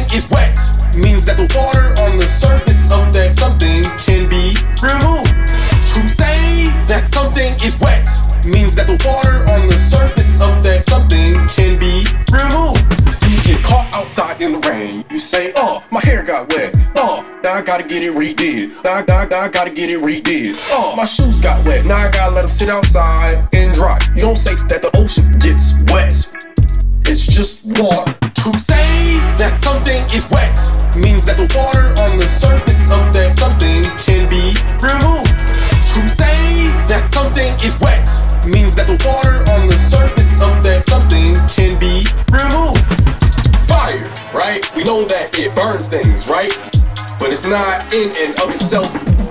is wet means that the water on the surface of that something can be removed. To say that something is wet means that the water on the surface of that something can be removed. You get caught outside in the rain. You say, oh, my hair got wet. Oh, now I gotta get it redid. Now I gotta get it redid. Oh, my shoes got wet. Now I gotta let them sit outside and dry. You don't say that the ocean gets wet. It's just water. To say that something is wet means that the water on the surface of that something can be removed. To say that something is wet means that the water on the surface of that something can be removed. Fire, right? We know that it burns things, right? But it's not in and of itself